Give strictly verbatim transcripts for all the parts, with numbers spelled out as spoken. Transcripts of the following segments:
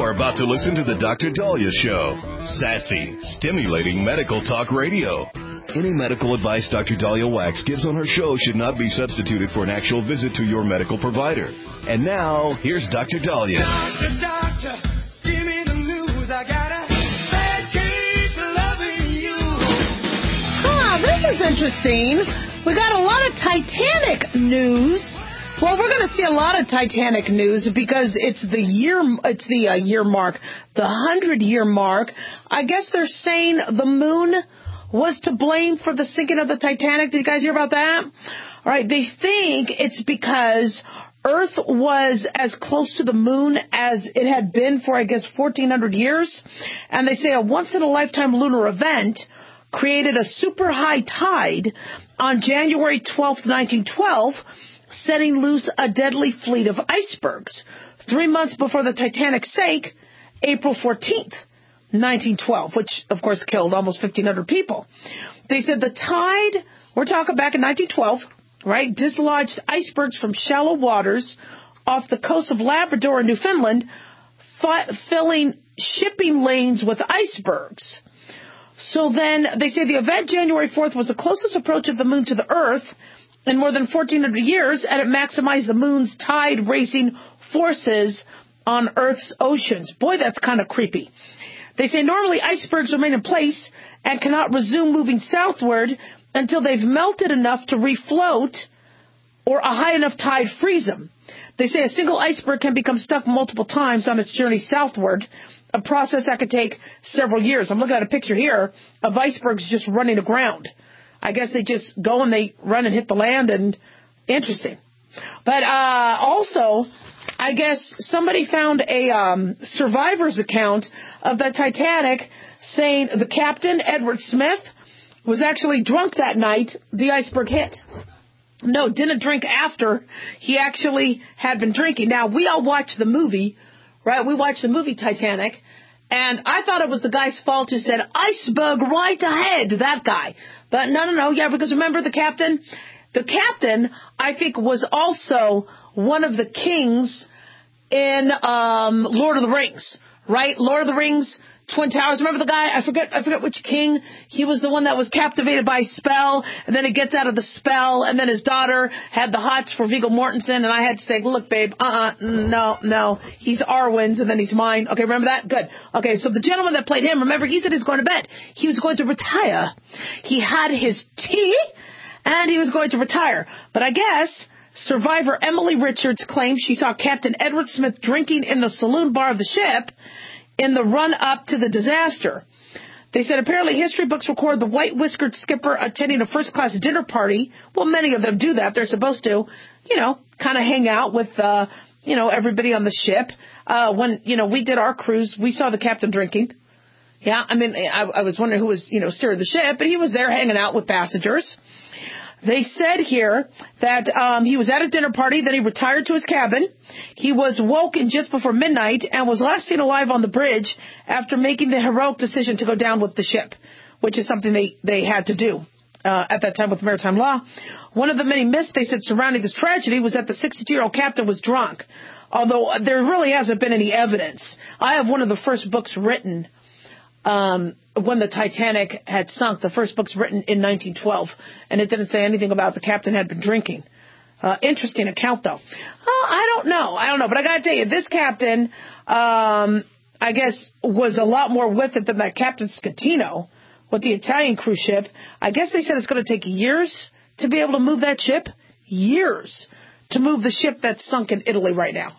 are about to listen to the Doctor Daliah Show. Sassy, stimulating medical talk radio. Any medical advice Doctor Daliah Wax gives on her show should not be substituted for an actual visit to your medical provider. And now, here's Doctor Daliah. Doctor, doctor, give me the news. I gotta keep loving you. Huh, this is interesting. We got a lot of Titanic news. Well, we're going to see a lot of Titanic news because it's the year, it's the uh, year mark, the hundred-year mark. I guess they're saying the moon was to blame for the sinking of the Titanic. Did you guys hear about that? All right, they think it's because Earth was as close to the moon as it had been for, I guess, fourteen hundred years. And they say a once-in-a-lifetime lunar event created a super high tide on January twelfth, nineteen twelve, setting loose a deadly fleet of icebergs. Three months before the Titanic sank, April fourteenth, nineteen twelve, which, of course, killed almost fifteen hundred people. They said the tide, we're talking back in nineteen twelve, right, dislodged icebergs from shallow waters off the coast of Labrador and Newfoundland, fi- filling shipping lanes with icebergs. So then they say the event January fourth was the closest approach of the moon to the Earth in more than fourteen hundred years, and it maximized the moon's tide racing forces on Earth's oceans. Boy, that's kind of creepy. They say normally icebergs remain in place and cannot resume moving southward until they've melted enough to refloat or a high enough tide freeze them. They say a single iceberg can become stuck multiple times on its journey southward, a process that could take several years. I'm looking at a picture here of icebergs just running aground. I guess they just go and they run and hit the land, and interesting. But uh, also, I guess somebody found a um, survivor's account of the Titanic saying the captain, Edward Smith, was actually drunk that night the iceberg hit. No, didn't drink after. He actually had been drinking. Now, we all watched the movie, right? We watched the movie Titanic, and I thought it was the guy's fault who said, iceberg right ahead, that guy. But no, no, no, yeah, because remember the captain? The captain, I think, was also one of the kings in um, Lord of the Rings, right? Lord of the Rings, Twin Towers. Remember the guy? I forget I forget which king. He was the one that was captivated by a spell, and then he gets out of the spell, and then his daughter had the hots for Viggo Mortensen, and I had to say, look, babe, uh-uh, no, no. He's Arwen's, and then he's mine. Okay, remember that? Good. Okay, so the gentleman that played him, remember, he said he was going to bed. He was going to retire. He had his tea, and he was going to retire. But I guess survivor Emily Richards claimed she saw Captain Edward Smith drinking in the saloon bar of the ship in the run-up to the disaster. They said apparently history books record the white-whiskered skipper attending a first-class dinner party. Well, many of them do that. They're supposed to, you know, kind of hang out with, uh, you know, everybody on the ship. Uh, when, you know, we did our cruise, we saw the captain drinking. Yeah, I mean, I, I was wondering who was, you know, steering the ship, but he was there hanging out with passengers. They said here that um, he was at a dinner party, then he retired to his cabin. He was woken just before midnight and was last seen alive on the bridge after making the heroic decision to go down with the ship, which is something they, they had to do uh, at that time with maritime law. One of the many myths they said surrounding this tragedy was that the sixty-two-year-old captain was drunk, although there really hasn't been any evidence. I have one of the first books written Um, when the Titanic had sunk. The first book's written in nineteen twelve, and it didn't say anything about the captain had been drinking. Uh, interesting account, though. Oh, I don't know. I don't know. But I got to tell you, this captain, um, I guess, was a lot more with it than that Captain Scatino with the Italian cruise ship. I guess they said it's going to take years to be able to move that ship. Years to move the ship that's sunk in Italy right now.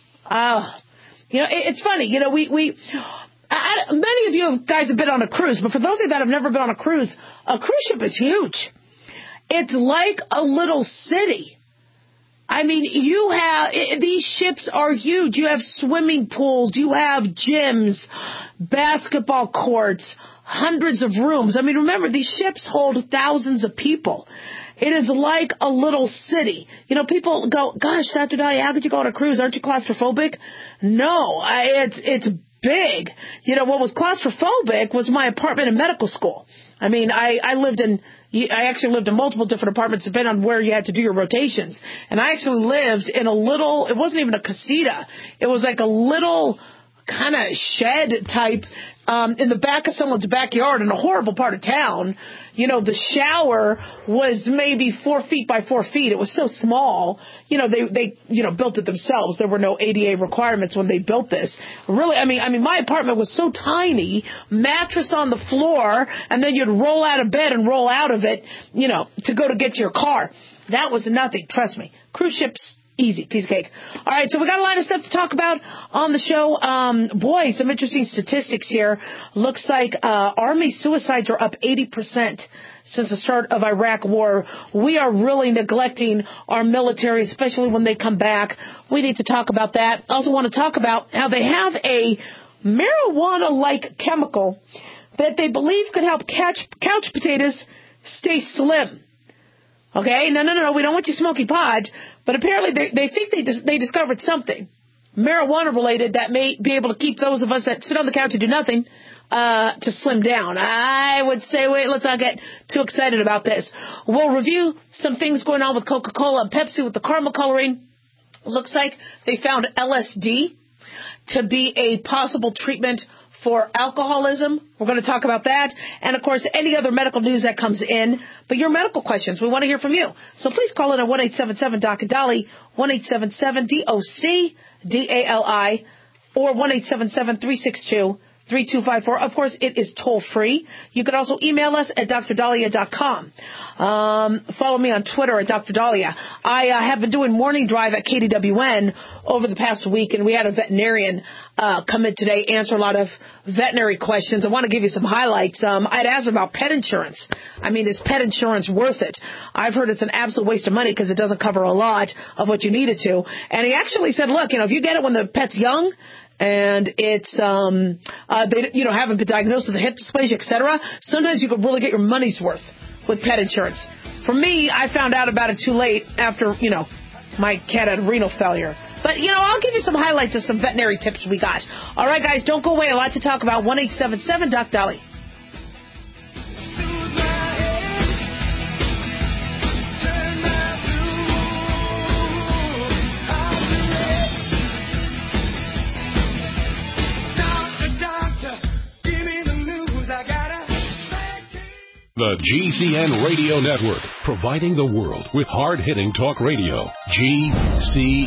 Uh, you know, it, it's funny. You know, we... we I, many of you guys have been on a cruise, but for those of you that have never been on a cruise, a cruise ship is huge. It's like a little city. I mean, you have, it, these ships are huge. You have swimming pools, you have gyms, basketball courts, hundreds of rooms. I mean, remember, these ships hold thousands of people. It is like a little city. You know, people go, gosh, Doctor Daliah, how could you go on a cruise? Aren't you claustrophobic? No, I, it's, it's big. You know, what was claustrophobic was my apartment in medical school. I mean, I, I lived in, I actually lived in multiple different apartments depending on where you had to do your rotations. And I actually lived in a little, it wasn't even a casita. It was like a little kind of shed type um, in the back of someone's backyard in a horrible part of town. You know, the shower was maybe four feet by four feet. It was so small. You know, they, they, you know, built it themselves. There were no A D A requirements when they built this. Really, I mean, I mean, my apartment was so tiny, mattress on the floor, and then you'd roll out of bed and roll out of it, you know, to go to get to your car. That was nothing. Trust me. Cruise ships, easy, piece of cake. All right, so we got a lot of stuff to talk about on the show. Um, boy, some interesting statistics here. Looks like uh, Army suicides are up eighty percent since the start of Iraq war. We are really neglecting our military, especially when they come back. We need to talk about that. I also want to talk about how they have a marijuana-like chemical that they believe could help couch, couch potatoes stay slim. Okay, no, no, no, no, we don't want you smoking pot, but apparently they, they think they dis- they discovered something marijuana-related that may be able to keep those of us that sit on the couch and do nothing uh, to slim down. I would say, wait, let's not get too excited about this. We'll review some things going on with Coca-Cola and Pepsi with the caramel coloring. Looks like they found L S D to be a possible treatment for alcoholism. We're going to talk about that. And, of course, any other medical news that comes in. But your medical questions, we want to hear from you. So please call in at one eight seven seven D O C Dolly, one eight seven seven D O C D A L I, or one eight seven seven three six two three two five four. Of course, it is toll-free. You can also email us at d r dahlia dot com. Um, follow me on Twitter at Doctor Dahlia. I uh, have been doing morning drive at K D W N over the past week, and we had a veterinarian uh, come in today, answer a lot of veterinary questions. I want to give you some highlights. Um, I'd asked about pet insurance. I mean, is pet insurance worth it? I've heard it's an absolute waste of money because it doesn't cover a lot of what you need it to. And he actually said, look, you know, if you get it when the pet's young, and it's, um, uh, they, you know, haven't been diagnosed with a hip dysplasia, et cetera, sometimes you could really get your money's worth with pet insurance. For me, I found out about it too late after, you know, my cat had renal failure. But, you know, I'll give you some highlights of some veterinary tips we got. All right, guys, don't go away. A lot to talk about. one eight seven seven D O C Dolly. The G C N Radio Network, providing the world with hard-hitting talk radio. G C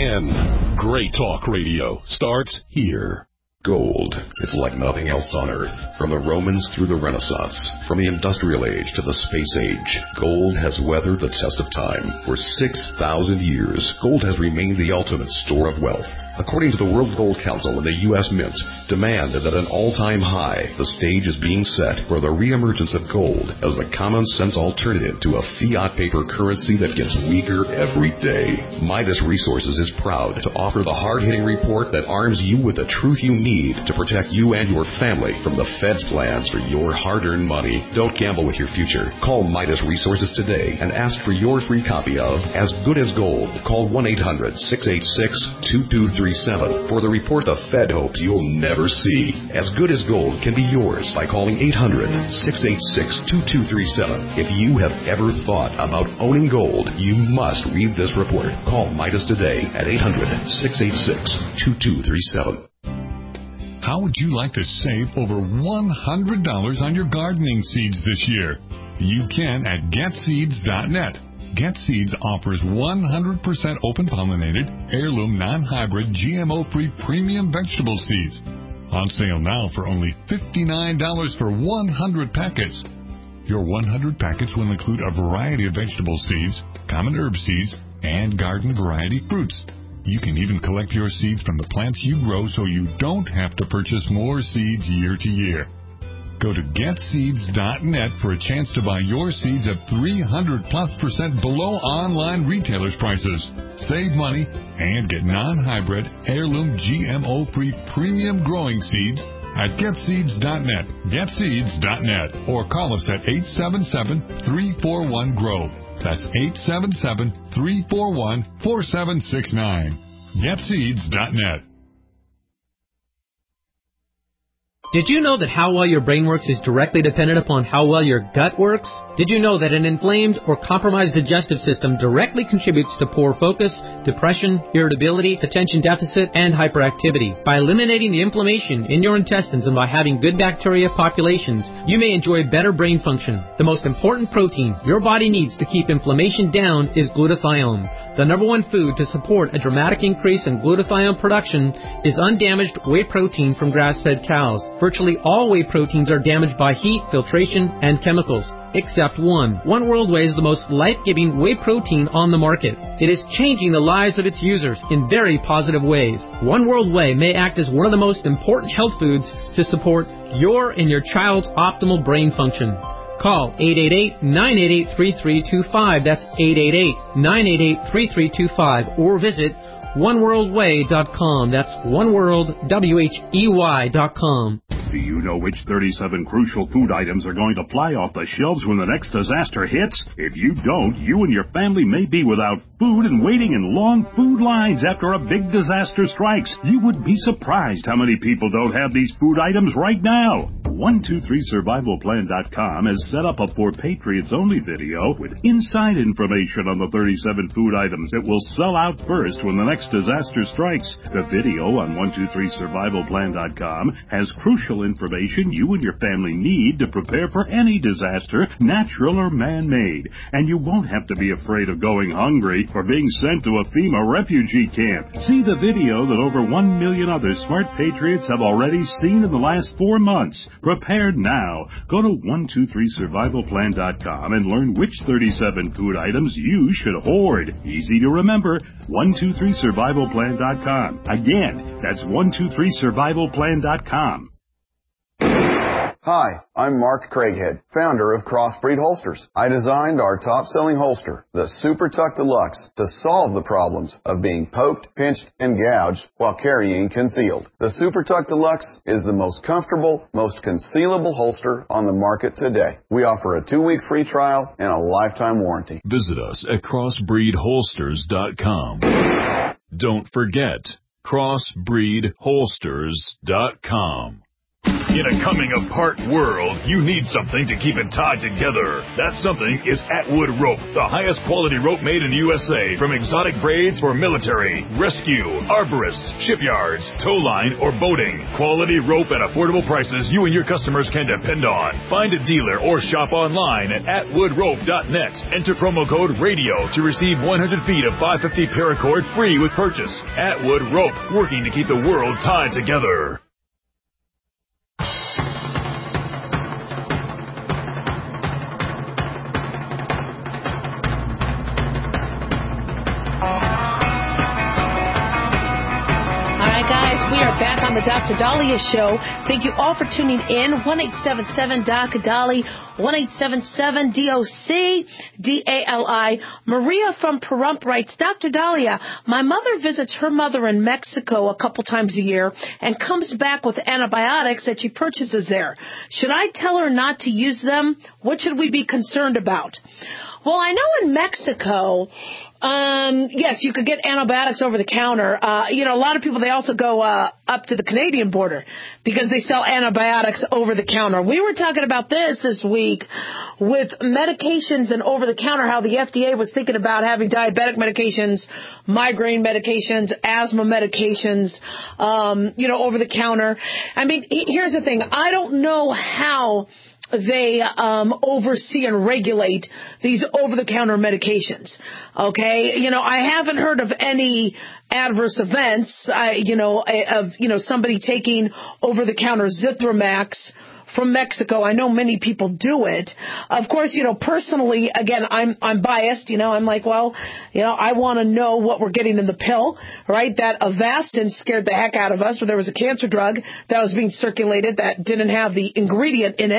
N. Great talk radio starts here. Gold is like nothing else on Earth. From the Romans through the Renaissance, from the Industrial Age to the Space Age, gold has weathered the test of time. For six thousand years, gold has remained the ultimate store of wealth. According to the World Gold Council and the U S Mint, demand is at an all-time high. The stage is being set for the reemergence of gold as the common-sense alternative to a fiat paper currency that gets weaker every day. Midas Resources is proud to offer the hard-hitting report that arms you with the truth you need to protect you and your family from the Fed's plans for your hard-earned money. Don't gamble with your future. Call Midas Resources today and ask for your free copy of As Good as Gold. Call one eight hundred six eight six two two three seven for the report the Fed hopes you'll never see. As Good as Gold can be yours by calling eight hundred six eight six two two three seven. If you have ever thought about owning gold, you must read this report. Call Midas today at eight hundred six eight six two two three seven. How would you like to save over one hundred dollars on your gardening seeds this year? You can at get seeds dot net. GetSeeds offers one hundred percent open-pollinated, heirloom, non-hybrid, G M O-free premium vegetable seeds. On sale now for only fifty-nine dollars for one hundred packets. Your one hundred packets will include a variety of vegetable seeds, common herb seeds, and garden variety fruits. You can even collect your seeds from the plants you grow so you don't have to purchase more seeds year to year. Go to get seeds dot net for a chance to buy your seeds at three hundred plus percent below online retailers' prices. Save money and get non-hybrid, heirloom, G M O-free premium growing seeds at get seeds dot net, get seeds dot net, or call us at eight seven seven three four one G R O W. That's eight seven seven three four one four seven six nine. get seeds dot net. Did you know that how well your brain works is directly dependent upon how well your gut works? Did you know that an inflamed or compromised digestive system directly contributes to poor focus, depression, irritability, attention deficit, and hyperactivity? By eliminating the inflammation in your intestines and by having good bacteria populations, you may enjoy better brain function. The most important protein your body needs to keep inflammation down is glutathione. The number one food to support a dramatic increase in glutathione production is undamaged whey protein from grass-fed cows. Virtually all whey proteins are damaged by heat, filtration, and chemicals, except one. One World Whey is the most life-giving whey protein on the market. It is changing the lives of its users in very positive ways. One World Whey may act as one of the most important health foods to support your and your child's optimal brain function. Call eight eight eight, nine eight eight, three three two five. That's eight eight eight, nine eight eight, three three two five. Or visit one world way dot com. That's oneworld, W H E Y dot com. Do you know which thirty-seven crucial food items are going to fly off the shelves when the next disaster hits? If you don't, you and your family may be without food and waiting in long food lines after a big disaster strikes. You would be surprised how many people don't have these food items right now. one two three survival plan dot com has set up a For Patriots Only video with inside information on the thirty-seven food items that will sell out first when the next disaster strikes. The video on one two three survival plan dot com has crucial information you and your family need to prepare for any disaster, natural or man-made. And you won't have to be afraid of going hungry or being sent to a FEMA refugee camp. See the video that over one million other smart patriots have already seen in the last four months. Prepared now. Go to one two three survival plan dot com and learn which thirty-seven food items you should hoard. Easy to remember, one two three survival plan dot com. Again, that's one two three survival plan dot com. Hi, I'm Mark Craighead, founder of Crossbreed Holsters. I designed our top-selling holster, the Super Tuck Deluxe, to solve the problems of being poked, pinched, and gouged while carrying concealed. The Super Tuck Deluxe is the most comfortable, most concealable holster on the market today. We offer a two-week free trial and a lifetime warranty. Visit us at crossbreed holsters dot com. Don't forget, crossbreed holsters dot com. In a coming-apart world, you need something to keep it tied together. That something is Atwood Rope, the highest quality rope made in the U S A, from exotic braids for military, rescue, arborists, shipyards, tow line, or boating. Quality rope at affordable prices you and your customers can depend on. Find a dealer or shop online at atwood rope dot net. Enter promo code RADIO to receive one hundred feet of five fifty paracord free with purchase. Atwood Rope, working to keep the world tied together. The Doctor Dahlia Show. Thank you all for tuning in. one eight seven seven, D O C, Dolly, one eight seven seven, D O C, D A L I. Maria from Pahrump writes, Doctor Dahlia, my mother visits her mother in Mexico a couple times a year and comes back with antibiotics that she purchases there. Should I tell her not to use them? What should we be concerned about? Well, I know in Mexico, um, yes, you could get antibiotics over the counter. Uh, you know, a lot of people, they also go uh, up to the Canadian border because they sell antibiotics over the counter. We were talking about this this week with medications and over the counter, how the F D A was thinking about having diabetic medications, migraine medications, asthma medications, um, you know, over the counter. I mean, here's the thing. I don't know how they um, oversee and regulate these over-the-counter medications, okay? You know, I haven't heard of any adverse events, I, you know, of, you know, somebody taking over-the-counter Zithromax from Mexico. I know many people do it. Of course, you know, personally, again, I'm I'm biased. You know, I'm like, well, you know, I want to know what we're getting in the pill, right? That Avastin scared the heck out of us, where there was a cancer drug that was being circulated that didn't have the ingredient in it.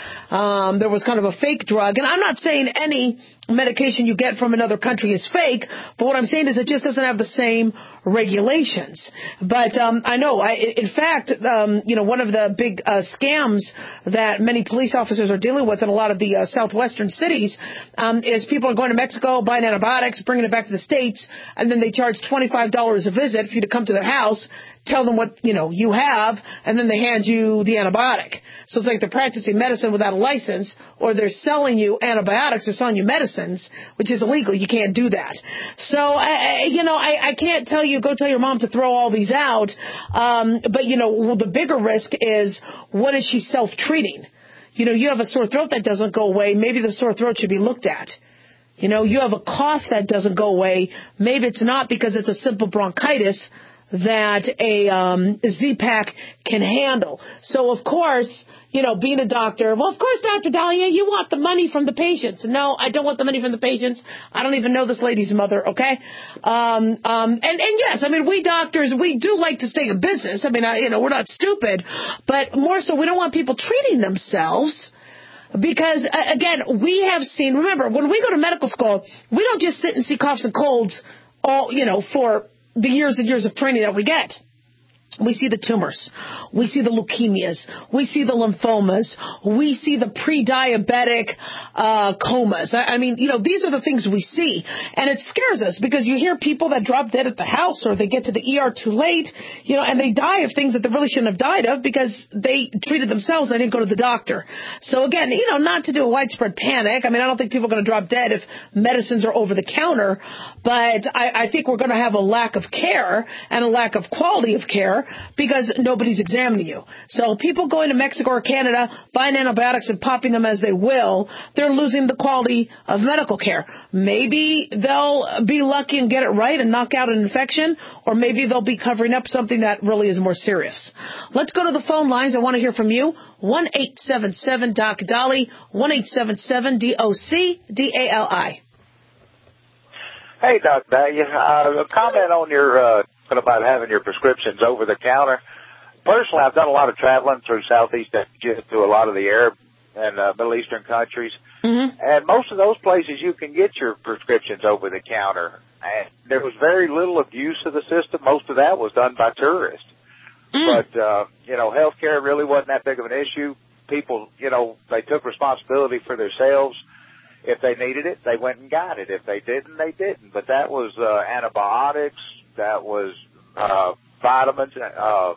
Um, there was kind of a fake drug. And I'm not saying any medication you get from another country is fake, but what I'm saying is it just doesn't have the same regulations. But um, I know, I, in fact, um, you know, one of the big uh, scams that many police officers are dealing with in a lot of the uh, southwestern cities um, is people are going to Mexico, buying antibiotics, bringing it back to the States, and then they charge twenty-five dollars a visit for you to come to their house, tell them what, you know, you have, and then they hand you the antibiotic. So it's like they're practicing medicine without a license, or they're selling you antibiotics or selling you medicines, which is illegal. You can't do that. So, I, you know, I, I can't tell you, go tell your mom to throw all these out. Um, but, you know, well, the bigger risk is, what is she self-treating? You know, you have a sore throat that doesn't go away. Maybe the sore throat should be looked at. You know, you have a cough that doesn't go away. Maybe it's not because it's a simple bronchitis that a um, Z-Pak can handle. So, of course, you know, being a doctor, well, of course, Doctor Dahlia, you want the money from the patients. No, I don't want the money from the patients. I don't even know this lady's mother, okay? Um, um, and, and, yes, I mean, we doctors, we do like to stay in business. I mean, I, you know, we're not stupid. But more so, we don't want people treating themselves. Because, uh, again, we have seen, remember, when we go to medical school, we don't just sit and see coughs and colds all, you know, for the years and years of training that we get. We see the tumors. We see the leukemias. We see the lymphomas. We see the pre-diabetic uh, comas. I, I mean, you know, these are the things we see. And it scares us because you hear people that drop dead at the house or they get to the E R too late, you know, and they die of things that they really shouldn't have died of because they treated themselves. They didn't go to the doctor. So, again, you know, not to do a widespread panic. I mean, I don't think people are going to drop dead if medicines are over the counter. But I, I think we're going to have a lack of care and a lack of quality of care because nobody's examining you. So people going to Mexico or Canada, buying antibiotics and popping them as they will, they're losing the quality of medical care. Maybe they'll be lucky and get it right and knock out an infection, or maybe they'll be covering up something that really is more serious. Let's go to the phone lines. I want to hear from you. one eight seven seven D O C D A L I, one eight seven seven D O C D A L I. Hey, Doctor Dahlia. Uh, a comment on your uh, about having your prescriptions over the counter. Personally, I've done a lot of traveling through Southeast Asia to a lot of the Arab and uh, Middle Eastern countries, mm-hmm. and most of those places you can get your prescriptions over the counter. And there was very little abuse of the system. Most of that was done by tourists. Mm. But, uh, you know, healthcare really wasn't that big of an issue. People, you know, they took responsibility for themselves. If they needed it, they went and got it. If they didn't, they didn't. But that was uh, antibiotics, that was uh, vitamins, uh,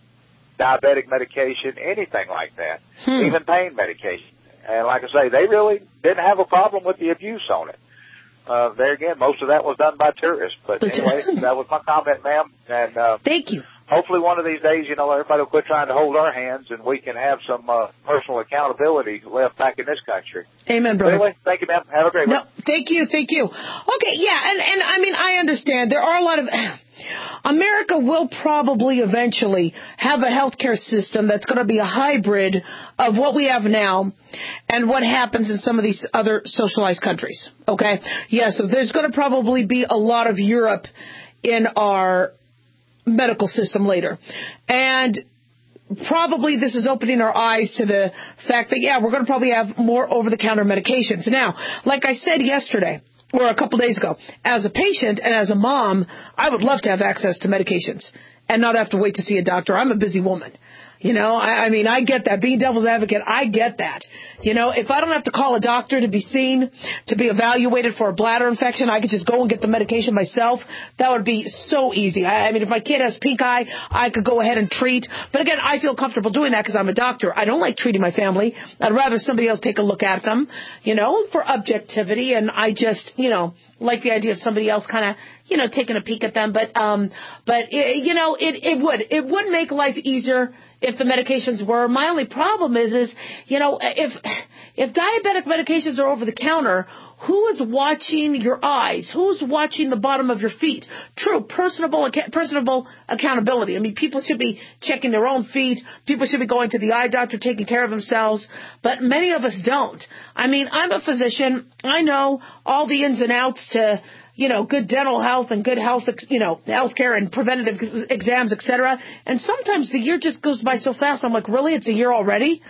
diabetic medication, anything like that, hmm. even pain medication. And like I say, they really didn't have a problem with the abuse on it. Uh, there again, most of that was done by tourists. But anyway, that was my comment, ma'am. And uh, thank you. Hopefully one of these days, you know, everybody will quit trying to hold our hands and we can have some uh, personal accountability left back in this country. Amen, brother. Anyway, thank you, ma'am. Have a great no, one. Thank you, thank you. Okay, yeah, and, and I mean, I understand. There are a lot of... America will probably eventually have a healthcare system that's going to be a hybrid of what we have now and what happens in some of these other socialized countries, okay? Yeah, so there's going to probably be a lot of Europe in our medical system later. And probably this is opening our eyes to the fact that, yeah, we're going to probably have more over-the-counter medications. Now, like I said yesterday, or a couple days ago, as a patient and as a mom, I would love to have access to medications and not have to wait to see a doctor. I'm a busy woman. You know, I, I mean, I get that. Being devil's advocate, I get that. You know, if I don't have to call a doctor to be seen, to be evaluated for a bladder infection, I could just go and get the medication myself. That would be so easy. I, I mean, if my kid has pink eye, I could go ahead and treat. But again, I feel comfortable doing that because I'm a doctor. I don't like treating my family. I'd rather somebody else take a look at them, you know, for objectivity. And I just, you know, like the idea of somebody else kind of, you know, taking a peek at them. But, um, but it, you know, it, it would. It would make life easier if the medications were. My only problem is, is, you know, if if diabetic medications are over the counter, who is watching your eyes? Who's watching the bottom of your feet? True, personable, personable accountability. I mean, people should be checking their own feet. People should be going to the eye doctor, taking care of themselves. But many of us don't. I mean, I'm a physician. I know all the ins and outs to, you know, good dental health and good health, you know, health care and preventative exams, et cetera. And sometimes the year just goes by so fast. I'm like, really? It's a year already?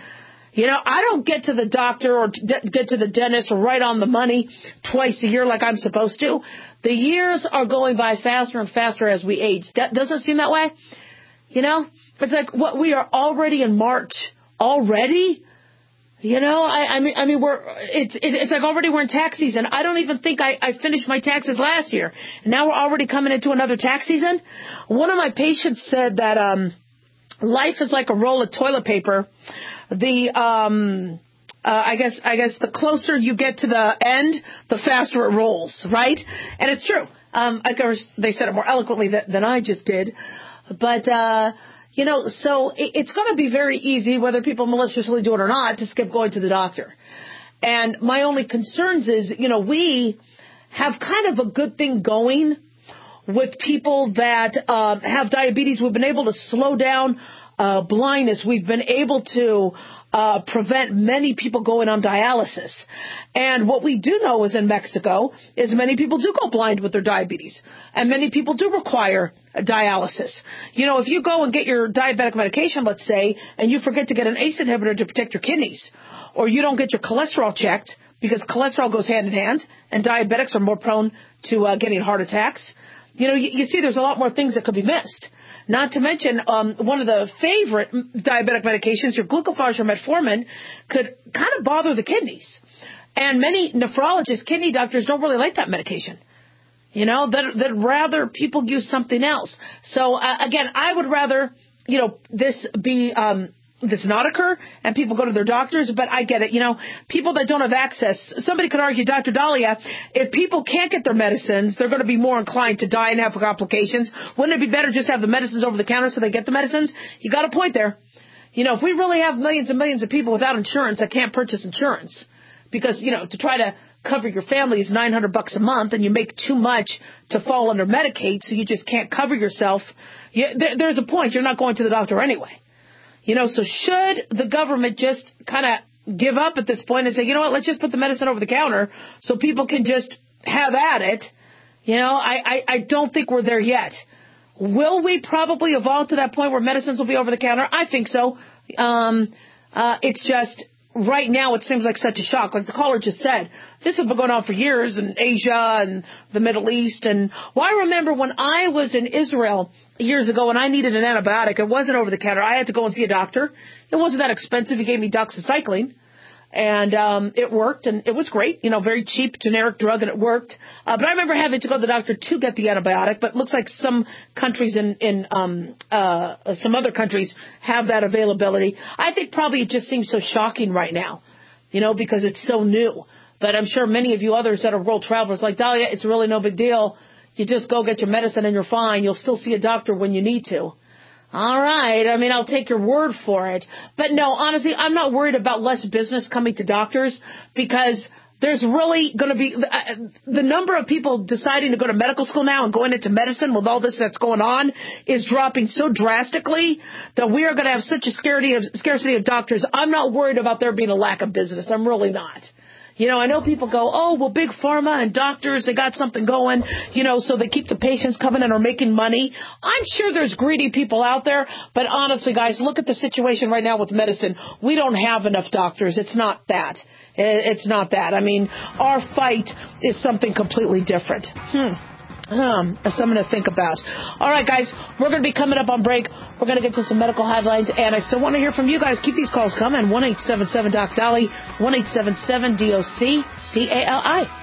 You know, I don't get to the doctor or d- get to the dentist right on the money twice a year like I'm supposed to. The years are going by faster and faster as we age. That doesn't seem that way. You know, it's like what we are already in March already. You know, I, I mean, I mean, we're it's it, it's like already we're in tax season. I don't even think I, I finished my taxes last year. Now we're already coming into another tax season. One of my patients said that um, life is like a roll of toilet paper. The um, uh, I guess I guess the closer you get to the end, the faster it rolls, right? And it's true. Um, of course, they said it more eloquently than, than I just did, but. Uh, You know, so it's going to be very easy, whether people maliciously do it or not, to skip going to the doctor. And my only concerns is, you know, we have kind of a good thing going with people that uh, have diabetes. We've been able to slow down uh, blindness. We've been able to uh, prevent many people going on dialysis. And what we do know is in Mexico is many people do go blind with their diabetes. And many people do require dialysis. You know, if you go and get your diabetic medication, let's say, and you forget to get an A C E inhibitor to protect your kidneys, or you don't get your cholesterol checked, because cholesterol goes hand in hand, and diabetics are more prone to uh, getting heart attacks. You know, you, you see there's a lot more things that could be missed. Not to mention, um, one of the favorite diabetic medications, your glucophage or metformin, could kind of bother the kidneys. And many nephrologists, kidney doctors, don't really like that medication. You know, they'd, they'd rather people use something else. So, uh, again, I would rather, you know, this be, um, this not occur and people go to their doctors, but I get it. You know, people that don't have access, somebody could argue, Doctor Dahlia, if people can't get their medicines, they're going to be more inclined to die and have complications. Wouldn't it be better just have the medicines over the counter so they get the medicines? You got a point there. You know, if we really have millions and millions of people without insurance that can't purchase insurance, because, you know, to try to cover your family is nine hundred bucks a month and you make too much to fall under Medicaid, so you just can't cover yourself. You, there, there's a point. You're not going to the doctor anyway. You know, so should the government just kind of give up at this point and say, you know what, let's just put the medicine over the counter so people can just have at it? You know, I, I, I don't think we're there yet. Will we probably evolve to that point where medicines will be over the counter? I think so. Um, uh, it's just right now it seems like such a shock. Like the caller just said, this has been going on for years in Asia and the Middle East. And well, I remember when I was in Israel years ago and I needed an antibiotic, it wasn't over the counter. I had to go and see a doctor. It wasn't that expensive. He gave me doxycycline. And um, it worked, and it was great, you know, very cheap, generic drug, and it worked. Uh, but I remember having to go to the doctor to get the antibiotic, but it looks like some countries in, in um, uh, some other countries have that availability. I think probably it just seems so shocking right now, you know, because it's so new. But I'm sure many of you others that are world travelers like, Dahlia, it's really no big deal. You just go get your medicine and you're fine. You'll still see a doctor when you need to. All right. I mean, I'll take your word for it. But no, honestly, I'm not worried about less business coming to doctors because there's really going to be uh, the number of people deciding to go to medical school now and going into medicine with all this that's going on is dropping so drastically that we are going to have such a scarcity of, scarcity of doctors. I'm not worried about there being a lack of business. I'm really not. You know, I know people go, oh, well, big pharma and doctors, they got something going, you know, so they keep the patients coming and are making money. I'm sure there's greedy people out there, but honestly, guys, look at the situation right now with medicine. We don't have enough doctors. It's not that. It's not that. I mean, our fight is something completely different. Hmm. Um, something to think about. All right, guys, we're going to be coming up on break. We're going to get to some medical headlines, and I still want to hear from you guys. Keep these calls coming. one eight seven seven Doc Dolly, one eight seven seven D O C D A L I.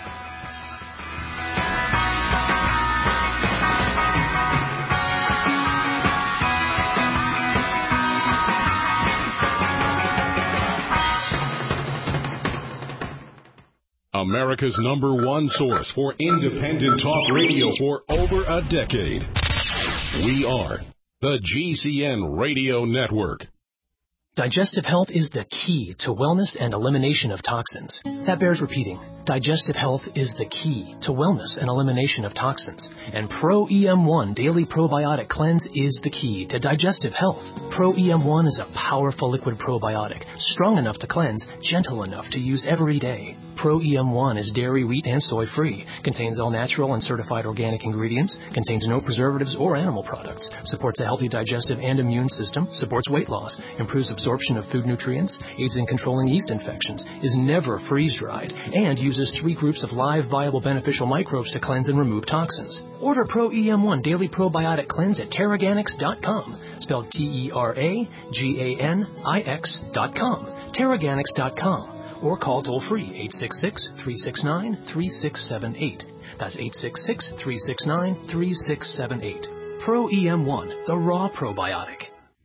America's number one source for independent talk radio for over a decade. We are the G C N Radio Network. Digestive health is the key to wellness and elimination of toxins. That bears repeating. Digestive health is the key to wellness and elimination of toxins. And Pro E M one Daily Probiotic Cleanse is the key to digestive health. Pro E M one is a powerful liquid probiotic, strong enough to cleanse, gentle enough to use every day. Pro E M one is dairy, wheat, and soy-free. Contains all natural and certified organic ingredients. Contains no preservatives or animal products. Supports a healthy digestive and immune system. Supports weight loss. Improves absorption of food nutrients. Aids in controlling yeast infections. Is never freeze-dried. And uses three groups of live, viable, beneficial microbes to cleanse and remove toxins. Order Pro E M one Daily Probiotic Cleanse at Terraganix dot com. Spelled T E R A G A N I X dot com. Terraganix dot com. Or call toll-free eight six six, three six nine, three six seven eight. That's eight six six, three six nine, three six seven eight. Pro E M one, the raw probiotic.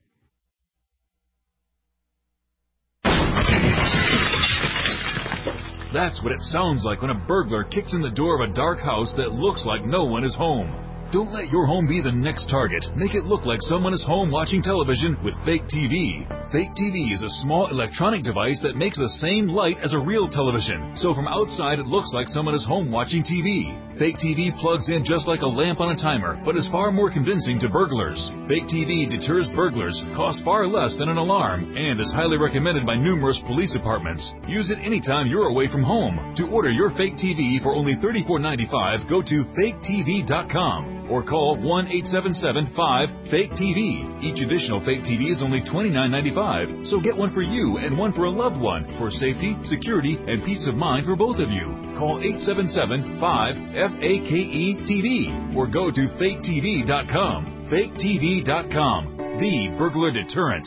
That's what it sounds like when a burglar kicks in the door of a dark house that looks like no one is home. Don't let your home be the next target. Make it look like someone is home watching television with Fake T V. Fake T V is a small electronic device that makes the same light as a real television. So from outside it looks like someone is home watching T V. Fake T V plugs in just like a lamp on a timer, but is far more convincing to burglars. Fake T V deters burglars, costs far less than an alarm, and is highly recommended by numerous police departments. Use it anytime you're away from home. To order your Fake T V for only thirty-four ninety-five, go to fake T V dot com. Or call one eight seven seven, five, fake T V. Each additional Fake T V is only twenty-nine ninety-five, so get one for you and one for a loved one for safety, security, and peace of mind for both of you. Call eight seven seven, five, F A K E T V or go to fake T V dot com. fake T V dot com, the burglar deterrent.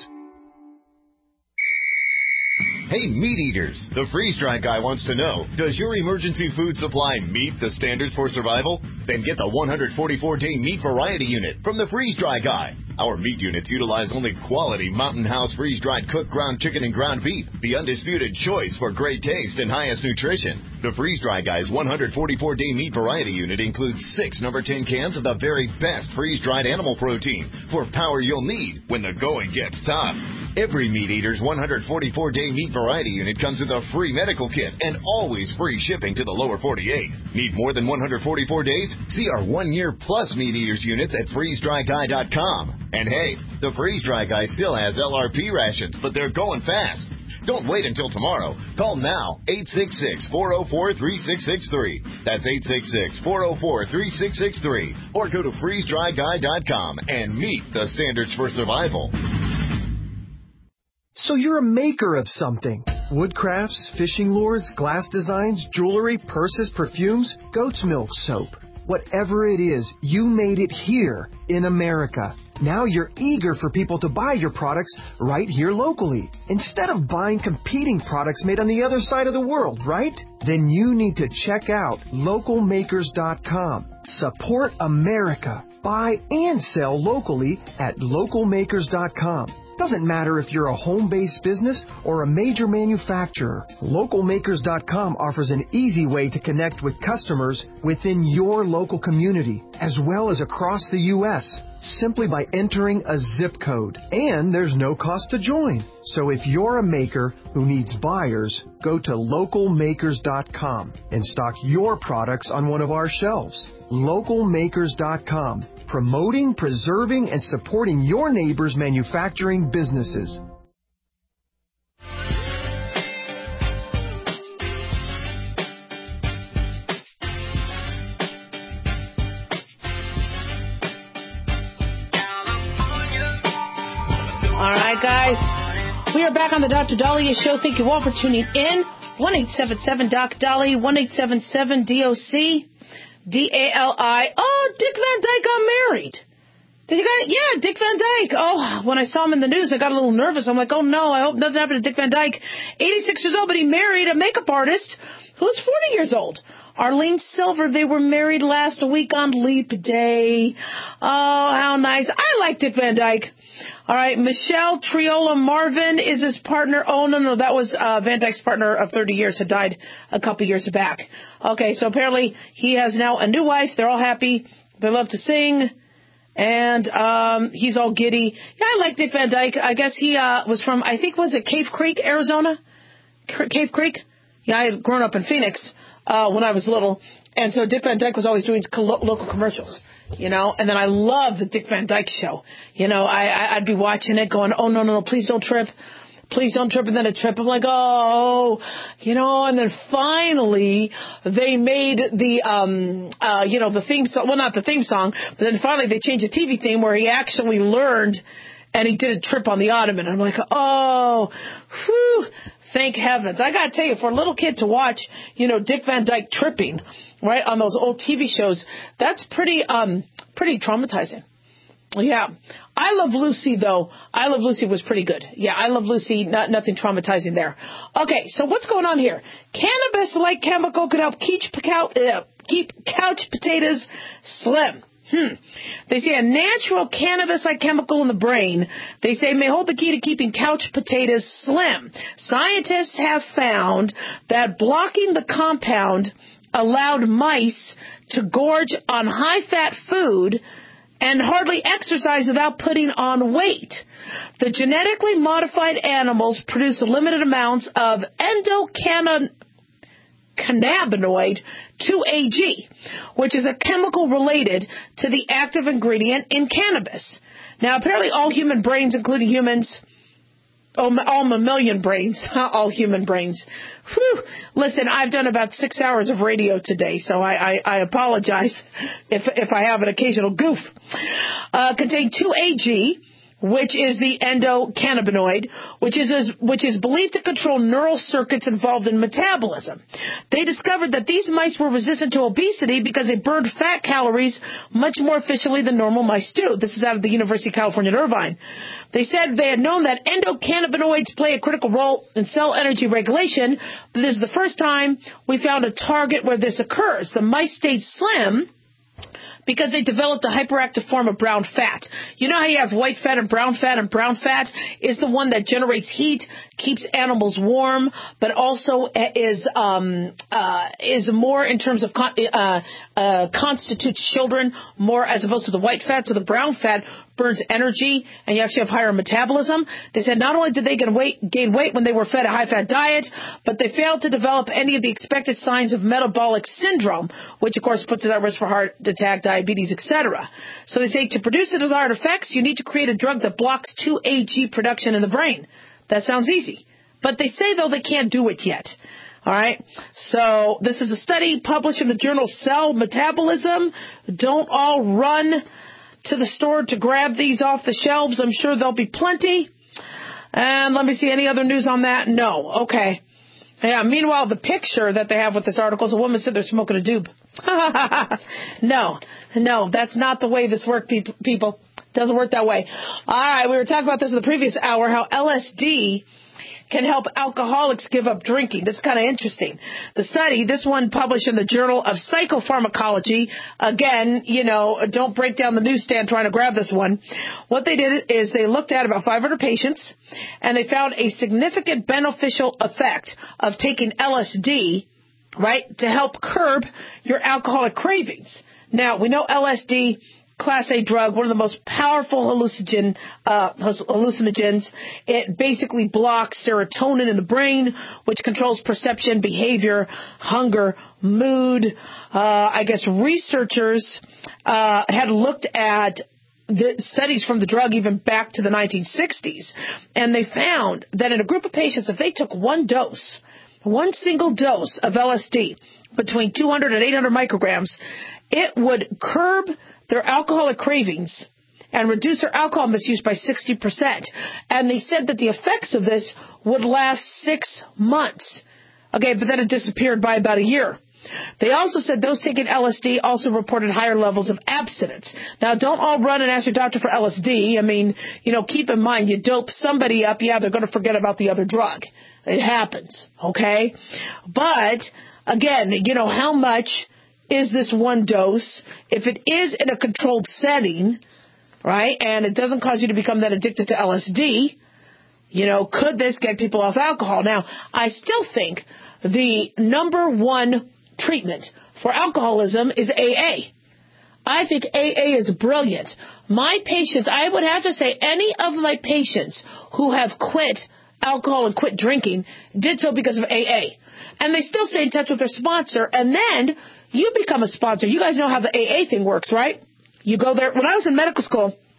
Hey, meat eaters, the freeze-dry guy wants to know, does your emergency food supply meet the standards for survival? Then get the one hundred forty-four day meat variety unit from the freeze-dry guy. Our meat units utilize only quality Mountain House freeze-dried cooked ground chicken and ground beef, the undisputed choice for great taste and highest nutrition. The freeze-dry guy's one hundred forty-four day meat variety unit includes six number ten cans of the very best freeze-dried animal protein for power you'll need when the going gets tough. Every meat eater's one hundred forty-four day meat variety unit comes with a free medical kit and always free shipping to the lower forty-eight. Need more than one hundred forty-four days? See our one year plus meat eaters units at freeze dry guy dot com. And hey, the Freeze Dry Guy still has L R P rations, but they're going fast. Don't wait until tomorrow. Call now, eight six six, four oh four, three six six three. That's eight six six, four oh four, three six six three. Or go to freeze dry guy dot com and meet the standards for survival. So you're a maker of something. Wood crafts, fishing lures, glass designs, jewelry, purses, perfumes, goat's milk soap. Whatever it is, you made it here in America. Now you're eager for people to buy your products right here locally, instead of buying competing products made on the other side of the world, right? Then you need to check out local makers dot com. Support America. Buy and sell locally at local makers dot com. Doesn't matter if you're a home-based business or a major manufacturer. local makers dot com offers an easy way to connect with customers within your local community, as well as across the U S, simply by entering a zip code. And there's no cost to join. So if you're a maker who needs buyers, go to local makers dot com and stock your products on one of our shelves. local makers dot com, promoting, preserving, and supporting your neighbors' manufacturing businesses. All right, guys. We are back on the Doctor Dahlia Show. Thank you all for tuning in. one eight seven seven Doc Dolly, one eight seven seven D O C. D A L I. Oh, Dick Van Dyke got married. Did you guys? Yeah, Dick Van Dyke. Oh, when I saw him in the news, I got a little nervous. I'm like, oh no, I hope nothing happened to Dick Van Dyke. eighty-six years old, but he married a makeup artist who's forty years old. Arlene Silver, they were married last week on Leap Day. Oh, how nice. I like Dick Van Dyke. All right, Michelle Triola Marvin is his partner. Oh, no, no, that was uh, Van Dyke's partner of thirty years, had died a couple years back. Okay, so apparently he has now a new wife. They're all happy. They love to sing. And um, he's all giddy. Yeah, I like Dick Van Dyke. I guess he uh, was from, I think, was it Cave Creek, Arizona? C- Cave Creek? Yeah, I had grown up in Phoenix uh, when I was little. And so Dick Van Dyke was always doing co- local commercials. You know, and then I love the Dick Van Dyke Show. You know, I, I, I'd be watching it going, oh, no, no, no, please don't trip. please don't trip, and then a trip. I'm like, oh, you know, and then finally they made the, um, uh, you know, the theme song, well, not the theme song, but then finally they changed the T V theme where he actually learned and he did a trip on the ottoman. I'm like, oh, whew, thank heavens. I got to tell you, for a little kid to watch, you know, Dick Van Dyke tripping, right, on those old T V shows, that's pretty, um, pretty traumatizing. Yeah. I Love Lucy, though. I Love Lucy was pretty good. Yeah, I Love Lucy, not, nothing traumatizing there. Okay, so what's going on here? Cannabis-like chemical could help keep, uh, keep couch potatoes slim. Hmm. They say a natural cannabis-like chemical in the brain, they say, may hold the key to keeping couch potatoes slim. Scientists have found that blocking the compound allowed mice to gorge on high-fat food and hardly exercise without putting on weight. The genetically modified animals produce limited amounts of endocannabinoid two A G, which is a chemical related to the active ingredient in cannabis. Now, apparently all human brains, including humans, Oh, all mammalian brains, not all human brains. Whew. Listen, I've done about six hours of radio today, so I, I, I apologize if if I have an occasional goof. Uh, contain two A G, which is the endocannabinoid, which is which is believed to control neural circuits involved in metabolism. They discovered that these mice were resistant to obesity because they burned fat calories much more efficiently than normal mice do. This is out of the University of California at Irvine. They said they had known that endocannabinoids play a critical role in cell energy regulation, but this is the first time we found a target where this occurs. The mice stayed slim because they developed a hyperactive form of brown fat. You know how you have white fat and brown fat, and brown fat is the one that generates heat, keeps animals warm, but also is um, uh, is more in terms of con- uh, uh, constitutes children more as opposed to the white fat. So the brown fat burns energy, and you actually have higher metabolism. They said not only did they gain weight, gain weight when they were fed a high-fat diet, but they failed to develop any of the expected signs of metabolic syndrome, which, of course, puts it at risk for heart attack, diabetes, et cetera. So they say to produce the desired effects, you need to create a drug that blocks two A G production in the brain. That sounds easy. But they say, though, they can't do it yet. All right. So this is a study published in the journal Cell Metabolism. Don't all run to the store to grab these off the shelves. I'm sure there'll be plenty. And let me see, any other news on that? No. Okay. Yeah, meanwhile, the picture that they have with this article is a woman sitting there smoking a doob. No, no, that's not the way this works, people. Doesn't work that way. All right, we were talking about this in the previous hour, how L S D can help alcoholics give up drinking. This is kind of interesting. The study, this one published in the Journal of Psychopharmacology. Again, you know, don't break down the newsstand trying to grab this one. What they did is they looked at about five hundred patients, and they found a significant beneficial effect of taking L S D, right, to help curb your alcoholic cravings. Now, we know L S D, Class A drug, one of the most powerful hallucinogen, uh, hallucinogens. It basically blocks serotonin in the brain, which controls perception, behavior, hunger, mood. Uh, I guess researchers uh, had looked at the studies from the drug even back to the nineteen sixties, and they found that in a group of patients, if they took one dose, one single dose of L S D, between two hundred and eight hundred micrograms, it would curb their alcoholic cravings and reduce their alcohol misuse by sixty percent. And they said that the effects of this would last six months. Okay, but then it disappeared by about a year. They also said those taking L S D also reported higher levels of abstinence. Now, don't all run and ask your doctor for L S D. I mean, you know, keep in mind, you dope somebody up, yeah, they're going to forget about the other drug. It happens, okay? But, again, you know, how much is this one dose? If it is in a controlled setting, right, and it doesn't cause you to become that addicted to L S D, you know, could this get people off alcohol? Now, I still think the number one treatment for alcoholism is A A. I think A A is brilliant. My patients, I would have to say any of my patients who have quit alcohol and quit drinking did so because of A A. And they still stay in touch with their sponsor, and then you become a sponsor. You guys know how the A A thing works, right? You go there. When I was in medical school,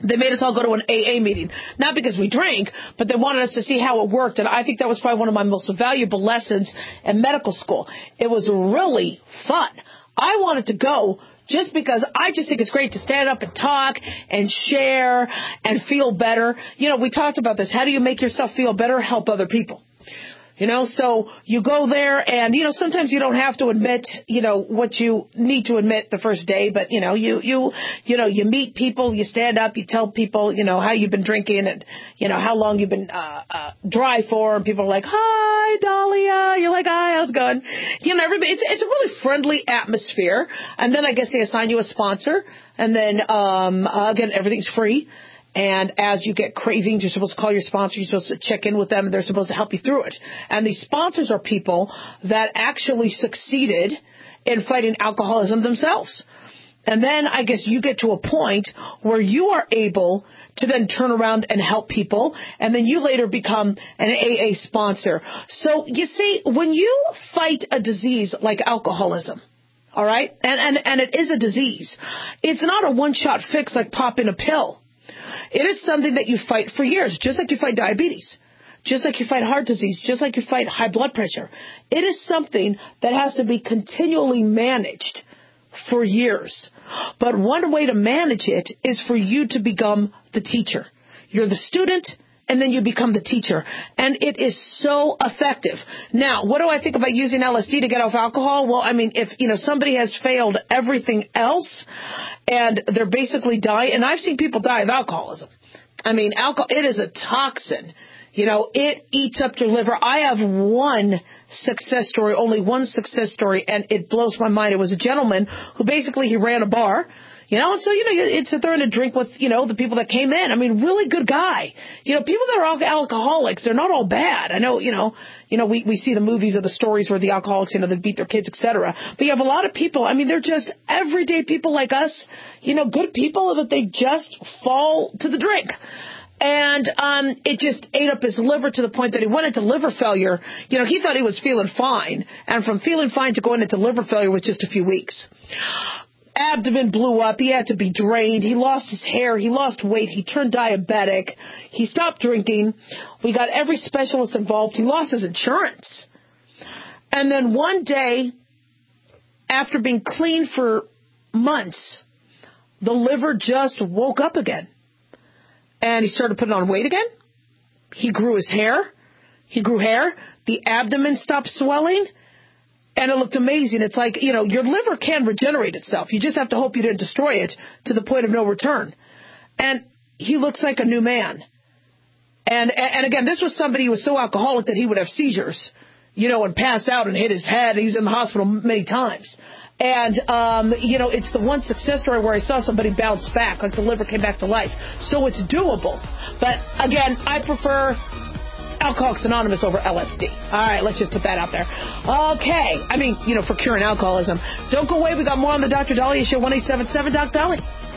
They made us all go to an A A meeting, not because we drank, but they wanted us to see how it worked. And I think that was probably one of my most valuable lessons in medical school. It was really fun. I wanted to go just because I just think it's great to stand up and talk and share and feel better. You know, we talked about this. How do you make yourself feel better? Help other people. You know, so you go there and, you know, sometimes you don't have to admit, you know, what you need to admit the first day. But, you know, you, you, you know, you meet people, you stand up, you tell people, you know, how you've been drinking and, you know, how long you've been uh, uh, dry for. And people are like, hi, Dahlia. You're like, hi, how's it going? You know, everybody, it's, it's a really friendly atmosphere. And then I guess they assign you a sponsor. And then, um, uh, again, everything's free. And as you get cravings, you're supposed to call your sponsor. You're supposed to check in with them, and they're supposed to help you through it. And these sponsors are people that actually succeeded in fighting alcoholism themselves. And then I guess you get to a point where you are able to then turn around and help people, and then you later become an A A sponsor. So you see, when you fight a disease like alcoholism, all right, and, and, and it is a disease, it's not a one-shot fix like popping a pill. It is something that you fight for years, just like you fight diabetes, just like you fight heart disease, just like you fight high blood pressure. It is something that has to be continually managed for years. But one way to manage it is for you to become the teacher. You're the student, and then you become the teacher. And it is so effective. Now, what do I think about using L S D to get off alcohol? Well, I mean, if, you know, somebody has failed everything else and they're basically dying, and I've seen people die of alcoholism. I mean, alcohol, it is a toxin. You know, it eats up your liver. I have one success story, only one success story, and it blows my mind. It was a gentleman who basically, he ran a bar. You know, and so, you know, you'd sit there and drink with, you know, the people that came in. I mean, really good guy. You know, people that are al- alcoholics, they're not all bad. I know, you know, you know, we, we see the movies of the stories where the alcoholics, you know, they beat their kids, et cetera. But you have a lot of people, I mean, they're just everyday people like us, you know, good people that they just fall to the drink. And um it just ate up his liver to the point that he went into liver failure. You know, he thought he was feeling fine. And from feeling fine to going into liver failure was just a few weeks. Abdomen blew up. He had to be drained. He lost his hair. He lost weight. He turned diabetic. He stopped drinking. We got every specialist involved. He lost his insurance. And then one day, after being clean for months, the liver just woke up again. And he started putting on weight again. He grew his hair. He grew hair. The abdomen stopped swelling. And it looked amazing. It's like, you know, your liver can regenerate itself. You just have to hope you didn't destroy it to the point of no return. And he looks like a new man. And, and again, this was somebody who was so alcoholic that he would have seizures, you know, and pass out and hit his head. He was in the hospital many times. And, um, you know, it's the one success story where I saw somebody bounce back, like the liver came back to life. So it's doable. But again, I prefer Alcoholics Anonymous over L S D. All right, let's just put that out there. Okay. I mean, you know, for curing alcoholism. Don't go away. We got more on the Doctor Dahlia Show. one eight seven seven Doc Dolly.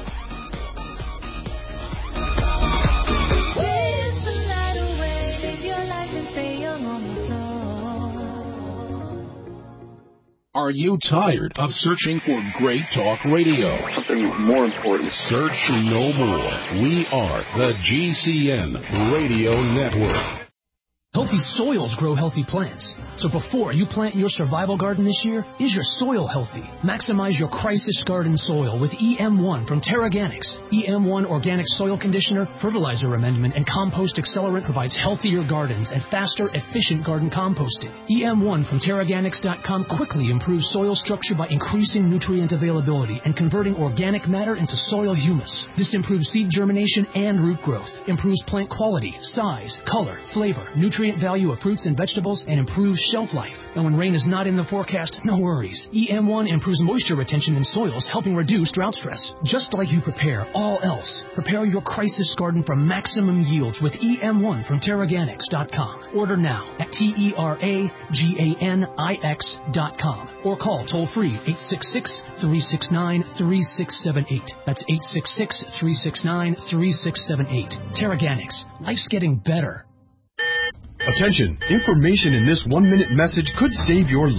Are you tired of searching for great talk radio? Something more important. Search no more. We are the G C N Radio Network. Healthy soils grow healthy plants. So before you plant your survival garden this year, is your soil healthy? Maximize your crisis garden soil with E M one from TerraGanix. E M one Organic Soil Conditioner, Fertilizer Amendment, and Compost Accelerant provides healthier gardens and faster, efficient garden composting. E M one from Terraganix dot com quickly improves soil structure by increasing nutrient availability and converting organic matter into soil humus. This improves seed germination and root growth, improves plant quality, size, color, flavor, nutrient value of fruits and vegetables, and improves shelf life. And when rain is not in the forecast, no worries. E M one improves moisture retention in soils, helping reduce drought stress. Just like you prepare all else, prepare your crisis garden for maximum yields with E M one from Terraganix dot com. Order now at T E R A G A N I X dot com or call toll-free eight six six, three six nine, three six seven eight. That's eight six six, three six nine, three six seven eight. Terraganix. Life's getting better. Attention! Information in this one-minute message could save your life.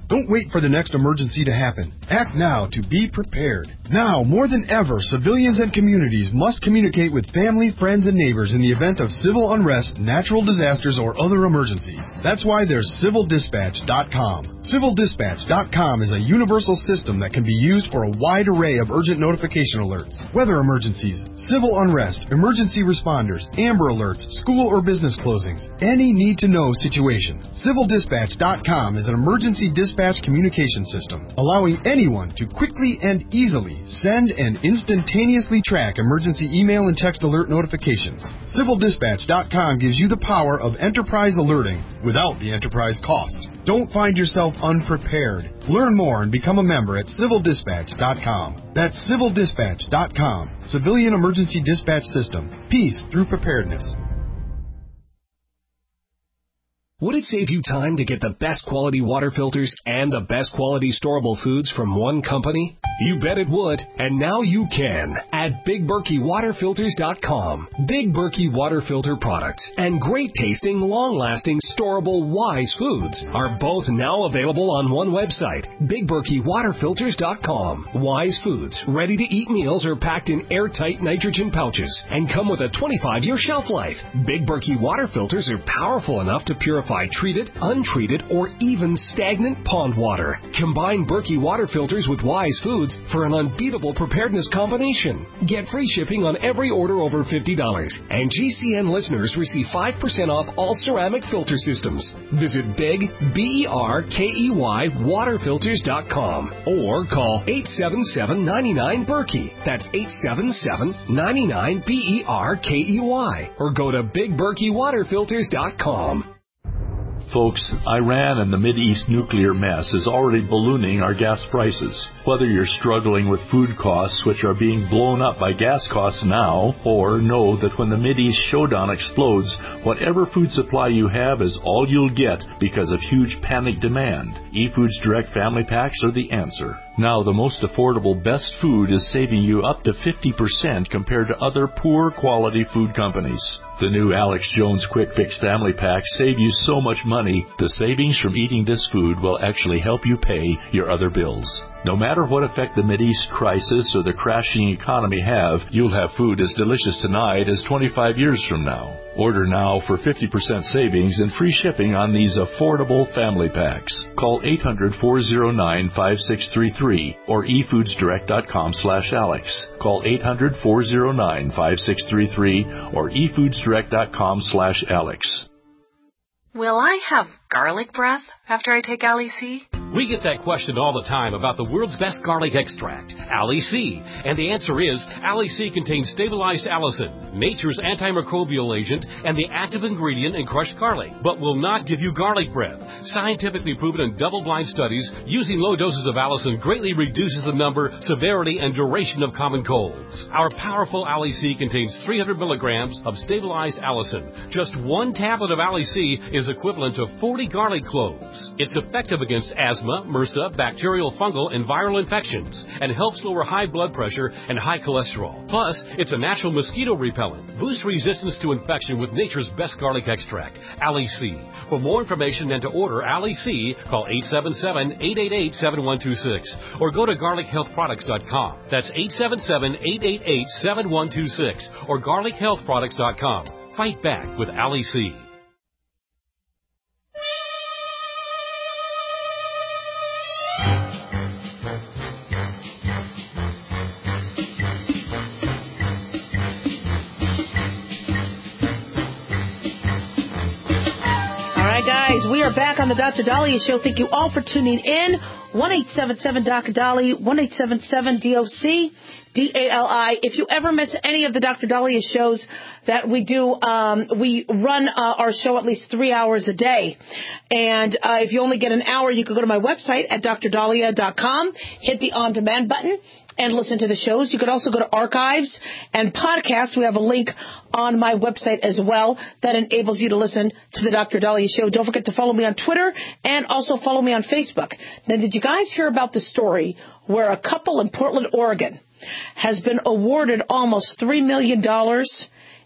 Don't wait for the next emergency to happen. Act now to be prepared. Now, more than ever, civilians and communities must communicate with family, friends, and neighbors in the event of civil unrest, natural disasters, or other emergencies. That's why there's civil dispatch dot com. civil dispatch dot com is a universal system that can be used for a wide array of urgent notification alerts, weather emergencies, civil unrest, emergency responders, Amber Alerts, school or business closings, any need-to-know situation. civil dispatch dot com is an emergency dispatch communication system, allowing anyone to quickly and easily send and instantaneously track emergency email and text alert notifications. civil dispatch dot com gives you the power of enterprise alerting without the enterprise cost. Don't find yourself unprepared. Learn more and become a member at civil dispatch dot com. That's civil dispatch dot com. Civilian Emergency Dispatch System. Peace through preparedness. Would it save you time to get the best quality water filters and the best quality storable foods from one company? You bet it would, and now you can at Big Berkey Water Filters dot com. Big Berkey Water Filter products and great tasting, long-lasting, storable Wise foods are both now available on one website, Big Berkey Water Filters dot com. Wise foods, ready-to-eat meals are packed in airtight nitrogen pouches and come with a twenty-five year shelf life. Big Berkey Water Filters are powerful enough to purify treated, untreated, or even stagnant pond water. Combine Berkey Water Filters with Wise Foods for an unbeatable preparedness combination. Get free shipping on every order over fifty dollars, and G C N listeners receive five percent off all ceramic filter systems. Visit Big, B E R K E Y, Water Filters dot com or call eight seven seven, nine nine, Berkey. That's eight seven seven, nine nine, B E R K E Y. Or go to Big Berkey Water Filters dot com. Folks, Iran and the Mideast nuclear mess is already ballooning our gas prices. Whether you're struggling with food costs, which are being blown up by gas costs now, or know that when the Mideast showdown explodes, whatever food supply you have is all you'll get because of huge panic demand, eFoods Direct Family Packs are the answer. Now, the most affordable best food is saving you up to fifty percent compared to other poor quality food companies. The new Alex Jones Quick Fix Family Packs save you so much money, the savings from eating this food will actually help you pay your other bills. No matter what effect the Mideast crisis or the crashing economy have, you'll have food as delicious tonight as twenty-five years from now. Order now for fifty percent savings and free shipping on these affordable family packs. Call eight hundred, four oh nine, five six three three or e foods direct dot com slash Alex. Call eight hundred, four oh nine, five six three three or e foods direct dot com slash Alex. Will I have garlic breath after I take Ali C? We get that question all the time about the world's best garlic extract, Ali C. And the answer is, Ali C contains stabilized allicin, nature's antimicrobial agent, and the active ingredient in crushed garlic, but will not give you garlic breath. Scientifically proven in double-blind studies, using low doses of allicin greatly reduces the number, severity, and duration of common colds. Our powerful Ali C contains three hundred milligrams of stabilized allicin. Just one tablet of Ali C is equivalent to forty garlic cloves. It's effective against asthma, MRSA, bacterial, fungal, and viral infections, and helps lower high blood pressure and high cholesterol. Plus, it's a natural mosquito repellent. Boost resistance to infection with nature's best garlic extract, Ali C. For more information and to order Ali C, call eight seven seven, eight eight eight, seven one two six or go to garlic health products dot com. That's eight seven seven, eight eight eight, seven one two six or garlic health products dot com. Fight back with Ali C. Guys, we are back on the Doctor Dahlia Show. Thank you all for tuning in. one eight seven seven, D O C, Dali, one eight seven seven, D O C, D A L I. If you ever miss any of the Doctor Dahlia shows that we do, um, we run uh, our show at least three hours a day. And uh, if you only get an hour, you can go to my website at dr dahlia dot com, hit the on-demand button, and listen to the shows. You could also go to archives and podcasts. We have a link on my website as well that enables you to listen to the Doctor Dahlia Show. Don't forget to follow me on Twitter and also follow me on Facebook. Now, did you guys hear about the story where a couple in Portland, Oregon has been awarded almost three million dollars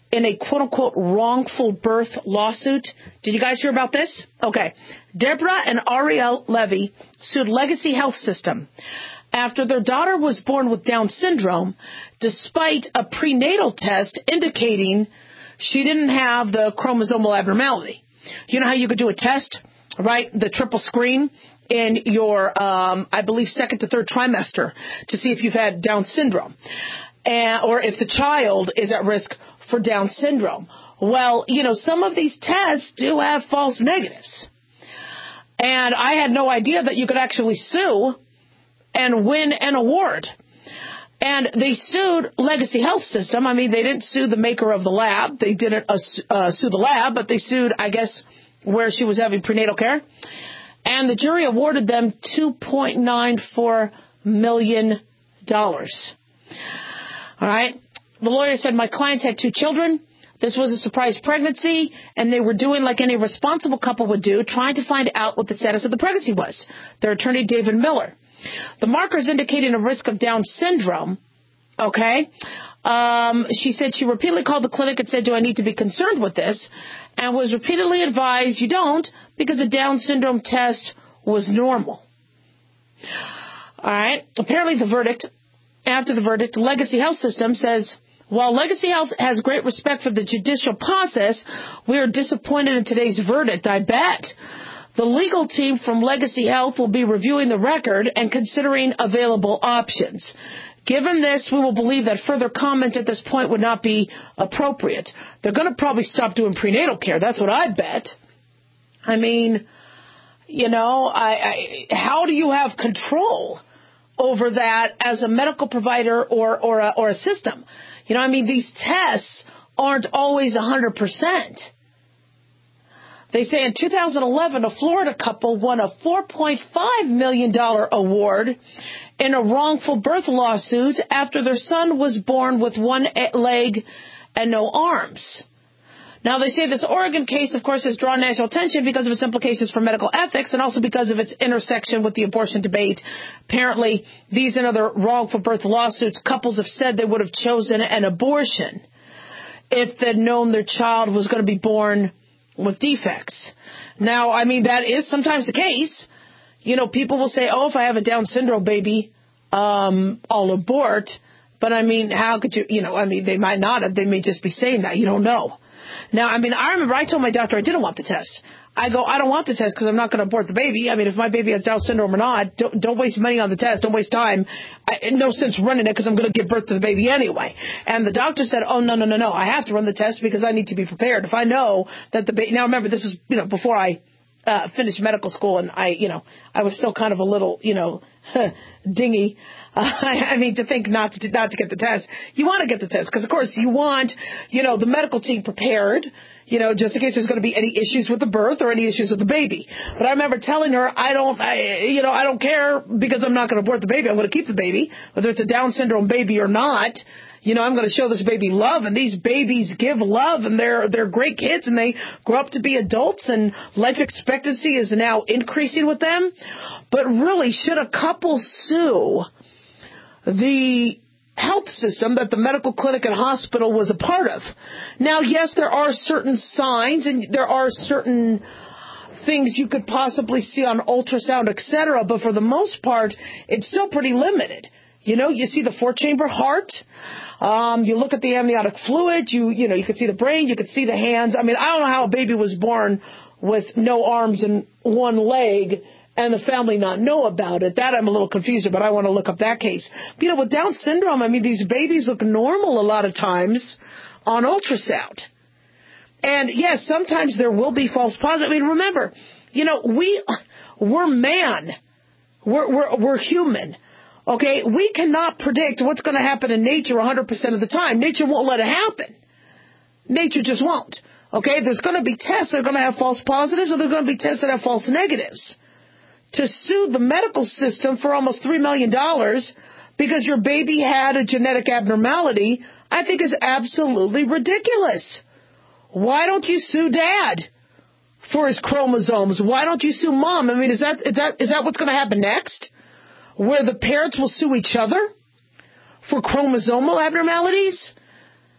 in a quote-unquote wrongful birth lawsuit. Did you guys hear about this? Okay. Deborah and Ariel Levy sued Legacy Health System after their daughter was born with Down syndrome, despite a prenatal test indicating she didn't have the chromosomal abnormality. You know how you could do a test, right? The triple screen in your, um, I believe, second to third trimester to see if you've had Down syndrome, and, or if the child is at risk for Down syndrome. Well, you know, some of these tests do have false negatives. And I had no idea that you could actually sue and win an award. And they sued Legacy Health System. I mean, they didn't sue the maker of the lab. They didn't uh, uh, sue the lab, but they sued, I guess, where she was having prenatal care. And the jury awarded them two point nine four million dollars. All right. The lawyer said, my clients had two children. This was a surprise pregnancy, and they were doing like any responsible couple would do, trying to find out what the status of the pregnancy was. Their attorney, David Miller. The markers indicating a risk of Down syndrome, okay, um, she said she repeatedly called the clinic and said, do I need to be concerned with this? And was repeatedly advised you don't, because the Down syndrome test was normal. All right. Apparently the verdict, after the verdict, Legacy Health System says, while Legacy Health has great respect for the judicial process, we are disappointed in today's verdict, I bet. The legal team from Legacy Health will be reviewing the record and considering available options. Given this, we will believe that further comment at this point would not be appropriate. They're going to probably stop doing prenatal care. That's what I bet. I mean, you know, I, I, how do you have control over that as a medical provider or, or, a, or a system? You know, I mean, these tests aren't always one hundred percent. They say in two thousand eleven, a Florida couple won a four point five million dollars award in a wrongful birth lawsuit after their son was born with one leg and no arms. Now, they say this Oregon case, of course, has drawn national attention because of its implications for medical ethics and also because of its intersection with the abortion debate. Apparently, these and other wrongful birth lawsuits, couples have said they would have chosen an abortion if they'd known their child was going to be born with defects. Now, I mean, that is sometimes the case. You know, people will say, oh, if I have a Down syndrome baby, um, I'll abort. But, I mean, how could you, you know, I mean, they might not have. They may just be saying that. You don't know. Now, I mean, I remember I told my doctor I didn't want the test. I go, I don't want the test because I'm not going to abort the baby. I mean, if my baby has Down syndrome or not, don't, don't waste money on the test. Don't waste time. I, no sense running it because I'm going to give birth to the baby anyway. And the doctor said, oh, no, no, no, no. I have to run the test because I need to be prepared. If I know that the baby, now remember, this is, you know, before I uh, finished medical school and I, you know, I was still kind of a little, you know, dingy. Uh, I mean, to think not to not to get the test. You want to get the test because, of course, you want, you know, the medical team prepared, you know, just in case there's going to be any issues with the birth or any issues with the baby. But I remember telling her, I don't, I, you know, I don't care because I'm not going to abort the baby. I'm going to keep the baby, whether it's a Down syndrome baby or not. You know, I'm going to show this baby love, and these babies give love, and they're they're great kids, and they grow up to be adults, and life expectancy is now increasing with them. But really, should a couple sue the health system that the medical clinic and hospital was a part of? Now, yes, there are certain signs, and there are certain things you could possibly see on ultrasound, et cetera, but for the most part, it's still pretty limited. You know, you see the four-chamber heart. Um, you look at the amniotic fluid. You, you know, you could see the brain. You could see the hands. I mean, I don't know how a baby was born with no arms and one leg and the family not know about it. That I'm a little confused about. I want to look up that case. But, you know, with Down syndrome, I mean, these babies look normal a lot of times on ultrasound. And, yes, sometimes there will be false positives. I mean, remember, you know, we, we're man. We're, we're, we're human. Okay, we cannot predict what's going to happen in nature one hundred percent of the time. Nature won't let it happen. Nature just won't. Okay, there's going to be tests that are going to have false positives, or there's going to be tests that have false negatives. To sue the medical system for almost three million dollars because your baby had a genetic abnormality, I think is absolutely ridiculous. Why don't you sue dad for his chromosomes? Why don't you sue mom? I mean, is that is that, is that what's going to happen next? Where the parents will sue each other for chromosomal abnormalities?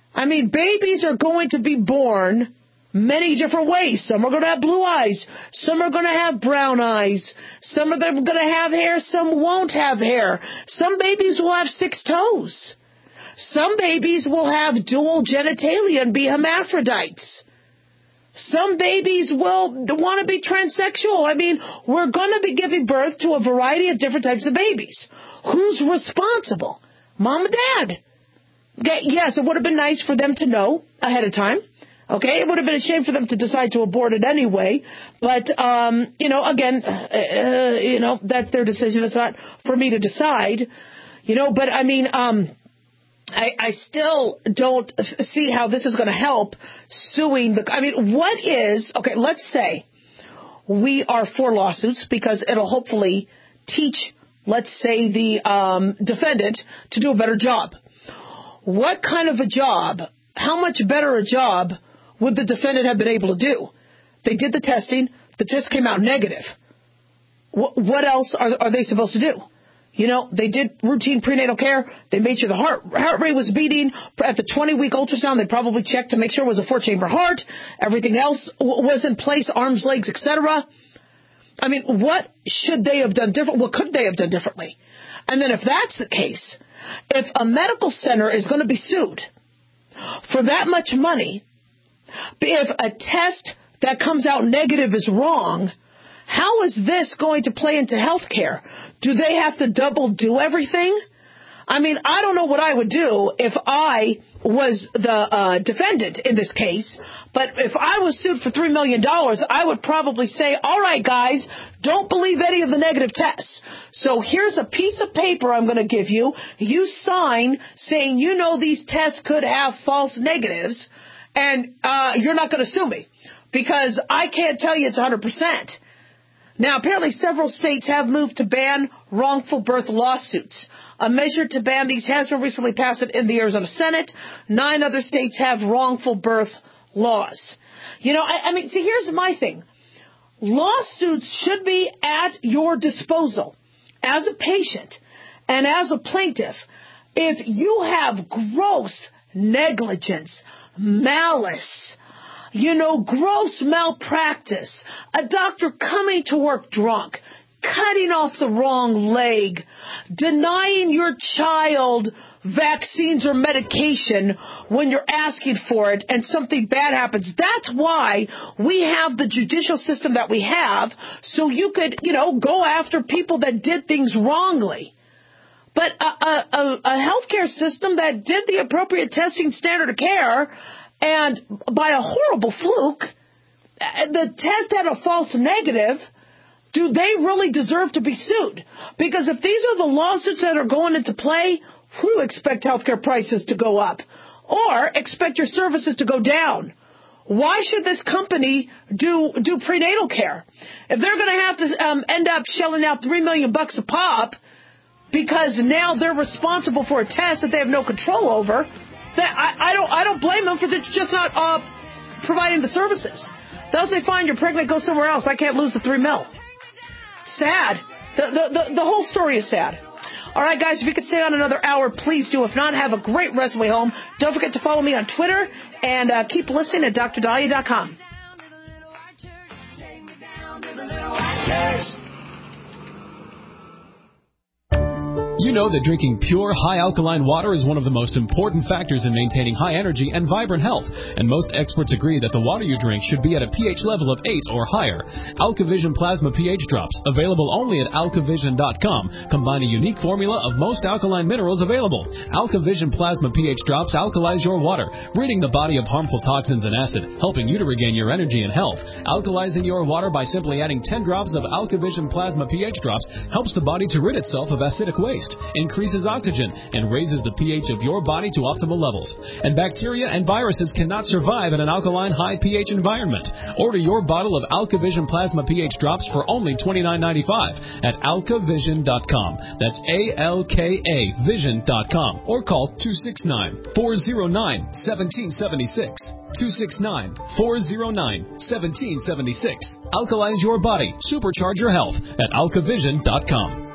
I mean, babies are going to be born many different ways. Some are going to have blue eyes. Some are going to have brown eyes. Some of them are going to have hair. Some won't have hair. Some babies will have six toes. Some babies will have dual genitalia and be hermaphrodites. Some babies will want to be transsexual. I mean, we're going to be giving birth to a variety of different types of babies. Who's responsible? Mom and Dad. Okay, yes, it would have been nice for them to know ahead of time. Okay, it would have been a shame for them to decide to abort it anyway. But, um, you know, again, uh, you know, that's their decision. It's not for me to decide. You know, but, I mean, um, I, I still don't see how this is going to help suing the... I mean, what is... Okay, let's say we are for lawsuits because it'll hopefully teach, let's say, the um, defendant to do a better job. What kind of a job, how much better a job would the defendant have been able to do? They did the testing. The test came out negative. What, what else are, are they supposed to do? You know, they did routine prenatal care. They made sure the heart, heart rate was beating. At the twenty-week ultrasound, they probably checked to make sure it was a four-chamber heart. Everything else w- was in place, arms, legs, et cetera. I mean, what should they have done different? What could they have done differently? And then if that's the case, if a medical center is going to be sued for that much money, if a test that comes out negative is wrong, how is this going to play into health care? Do they have to double do everything? I mean, I don't know what I would do if I was the uh, defendant in this case, but if I was sued for three million dollars, I would probably say, all right, guys, don't believe any of the negative tests. So here's a piece of paper I'm going to give you. You sign saying you know these tests could have false negatives, and uh, you're not going to sue me because I can't tell you it's one hundred percent. Now, apparently several states have moved to ban wrongful birth lawsuits. A measure to ban these has been recently passed in the Arizona Senate. Nine other states have wrongful birth laws. You know, I, I mean, see, here's my thing. Lawsuits should be at your disposal as a patient and as a plaintiff. If you have gross negligence, malice, you know, gross malpractice, a doctor coming to work drunk, cutting off the wrong leg, denying your child vaccines or medication when you're asking for it and something bad happens. That's why we have the judicial system that we have, so you could, you know, go after people that did things wrongly. But a, a, a healthcare system that did the appropriate testing standard of care, and by a horrible fluke, the test had a false negative, do they really deserve to be sued? Because if these are the lawsuits that are going into play, who expect healthcare prices to go up or expect your services to go down? Why should this company do do prenatal care? If they're going to have to um, end up shelling out three million bucks a pop because now they're responsible for a test that they have no control over, that I, I don't I don't blame them for just not uh, providing the services. They'll say, fine, you're pregnant, go somewhere else. I can't lose the three mil. Sad. The, the, the, the whole story is sad. All right, guys, if you could stay on another hour, please do. If not, have a great rest of the way home. Don't forget to follow me on Twitter and uh, keep listening at D R Dahlia dot com. You know that drinking pure, high-alkaline water is one of the most important factors in maintaining high energy and vibrant health, and most experts agree that the water you drink should be at a pH level of eight or higher. AlkaVision Plasma pH Drops, available only at alkavision dot com, combine a unique formula of most alkaline minerals available. AlkaVision Plasma pH Drops alkalize your water, ridding the body of harmful toxins and acid, helping you to regain your energy and health. Alkalizing your water by simply adding ten drops of AlkaVision Plasma pH Drops helps the body to rid itself of acidic waste, increases oxygen, and raises the pH of your body to optimal levels. And bacteria and viruses cannot survive in an alkaline high pH environment. Order your bottle of AlkaVision Plasma pH Drops for only twenty-nine ninety-five at alkavision dot com. That's A L K A vision dot com. Or call two six nine, four zero nine, one seven seven six. two six nine, four zero nine, one seven seven six. Alkalize your body. Supercharge your health at alkavision dot com.